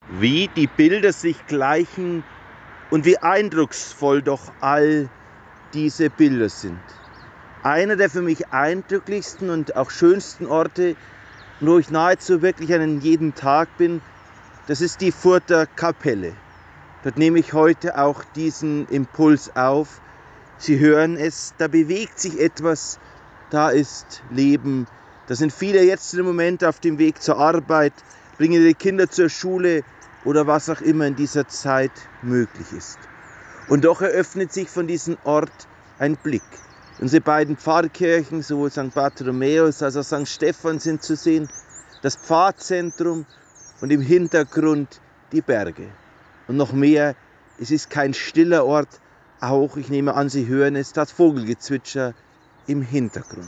Wie die Bilder sich gleichen und wie eindrucksvoll doch all diese Bilder sind. Einer der für mich eindrücklichsten und auch schönsten Orte, wo ich nahezu wirklich an jedem Tag bin, das ist die Further Kapelle. Dort nehme ich heute auch diesen Impuls auf. Sie hören es, da bewegt sich etwas, da ist Leben. Da sind viele jetzt im Moment auf dem Weg zur Arbeit, bringen ihre Kinder zur Schule oder was auch immer in dieser Zeit möglich ist. Und doch eröffnet sich von diesem Ort ein Blick. Unsere beiden Pfarrkirchen, sowohl St. Bartholomäus als auch St. Stephan, sind zu sehen, das Pfarrzentrum und im Hintergrund die Berge. Und noch mehr, es ist kein stiller Ort, auch, ich nehme an, Sie hören es, das Vogelgezwitscher im Hintergrund.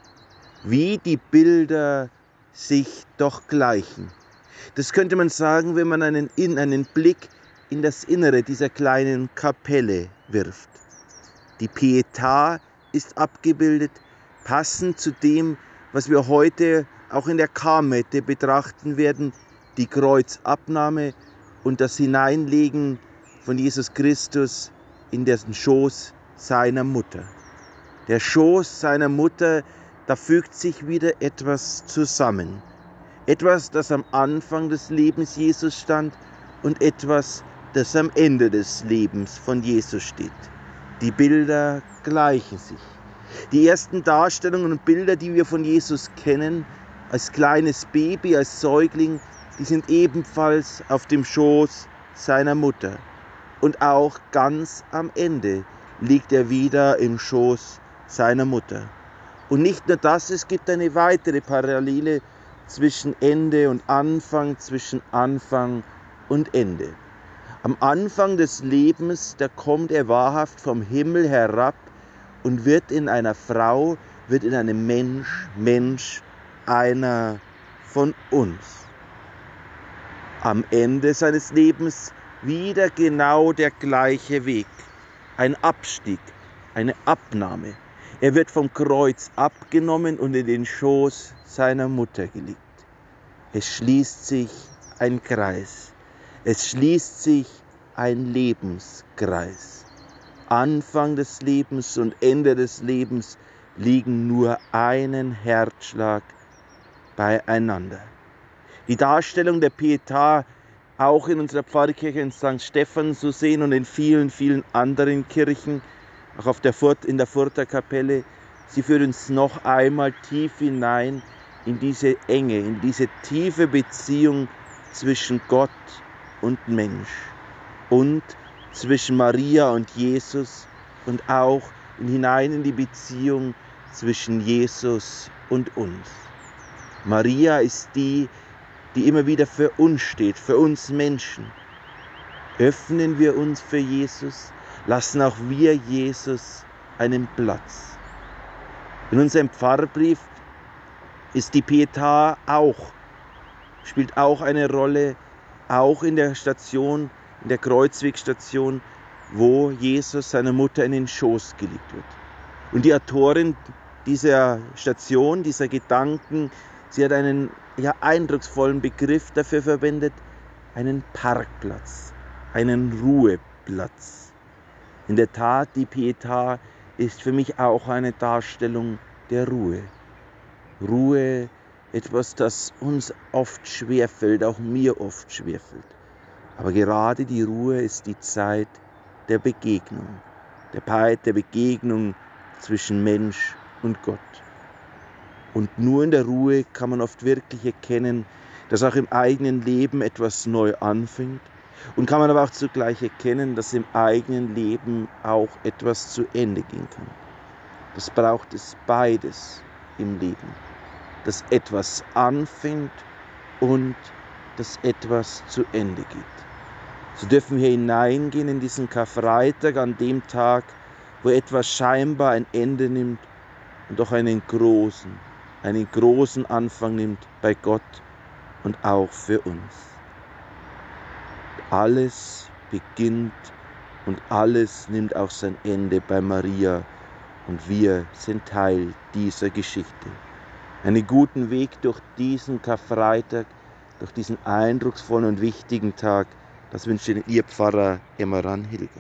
Wie die Bilder sich doch gleichen. Das könnte man sagen, wenn man einen Blick in das Innere dieser kleinen Kapelle wirft. Die Pietà ist abgebildet, passend zu dem, was wir heute auch in der Karmette betrachten werden, die Kreuzabnahme und das Hineinlegen von Jesus Christus in den Schoß seiner Mutter. Der Schoß seiner Mutter, da fügt sich wieder etwas zusammen. Etwas, das am Anfang des Lebens Jesus stand und etwas, das am Ende des Lebens von Jesus steht. Die Bilder gleichen sich. Die ersten Darstellungen und Bilder, die wir von Jesus kennen, als kleines Baby, als Säugling, die sind ebenfalls auf dem Schoß seiner Mutter. Und auch ganz am Ende liegt er wieder im Schoß seiner Mutter. Und nicht nur das, es gibt eine weitere Parallele zwischen Ende und Anfang, zwischen Anfang und Ende. Am Anfang des Lebens, da kommt er wahrhaft vom Himmel herab und wird in einer Frau, wird in einem Mensch, einer von uns. Am Ende seines Lebens wieder genau der gleiche Weg, ein Abstieg, eine Abnahme. Er wird vom Kreuz abgenommen und in den Schoß seiner Mutter gelegt. Es schließt sich ein Kreis. Es schließt sich ein Lebenskreis. Anfang des Lebens und Ende des Lebens liegen nur einen Herzschlag beieinander. Die Darstellung der Pietà auch in unserer Pfarrkirche in St. Stephan zu sehen und in vielen, vielen anderen Kirchen, auch in der Further Kapelle, sie führt uns noch einmal tief hinein in diese Enge, in diese tiefe Beziehung zwischen Gott und Mensch und zwischen Maria und Jesus und auch hinein in die Beziehung zwischen Jesus und uns. Maria ist die immer wieder für uns steht, für uns Menschen. Öffnen wir uns für Jesus, lassen auch wir Jesus einen Platz. In unserem Pfarrbrief ist die Pietà spielt auch eine Rolle, auch in der Station, in der Kreuzwegstation, wo Jesus seiner Mutter in den Schoß gelegt wird. Und die Autorin dieser Station, dieser Gedanken, sie hat einen eindrucksvollen Begriff dafür verwendet, einen Parkplatz, einen Ruheplatz. In der Tat, die Pietà ist für mich auch eine Darstellung der Ruhe. Ruhe, etwas, das uns oft schwerfällt, auch mir oft schwerfällt. Aber gerade die Ruhe ist die Zeit der Begegnung, der Begegnung zwischen Mensch und Gott. Und nur in der Ruhe kann man oft wirklich erkennen, dass auch im eigenen Leben etwas neu anfängt. Und kann man aber auch zugleich erkennen, dass im eigenen Leben auch etwas zu Ende gehen kann. Das braucht es beides im Leben. Dass etwas anfängt und dass etwas zu Ende geht. So dürfen wir hineingehen in diesen Karfreitag, an dem Tag, wo etwas scheinbar ein Ende nimmt und doch einen großen Anfang nimmt bei Gott und auch für uns. Alles beginnt und alles nimmt auch sein Ende bei Maria und wir sind Teil dieser Geschichte. Einen guten Weg durch diesen Karfreitag, durch diesen eindrucksvollen und wichtigen Tag. Das wünscht Ihnen Ihr Pfarrer Emmeran Hilger.